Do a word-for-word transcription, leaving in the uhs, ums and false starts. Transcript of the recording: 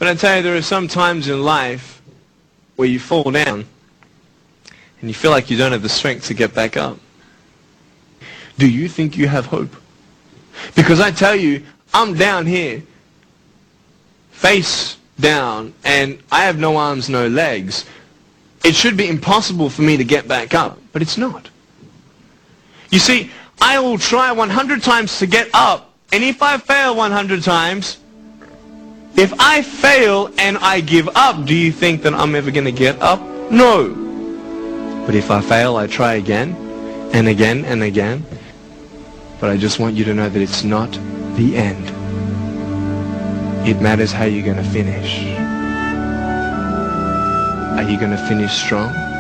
But I tell you, there are some times in life where you fall down and you feel like you don't have the strength to get back up. Do you think you have hope? Because I tell you, I'm down here, face down, and I have no arms, no legs. It should be impossible for me to get back up, but it's not. You see, I will try one hundred times to get up, and if I fail one hundred times, if I fail and I give up, do you think that I'm ever going to get up? No. But if I fail, I try again, and again, and again. But I just want you to know that it's not the end. It matters how you're going to finish. Are you going to finish strong?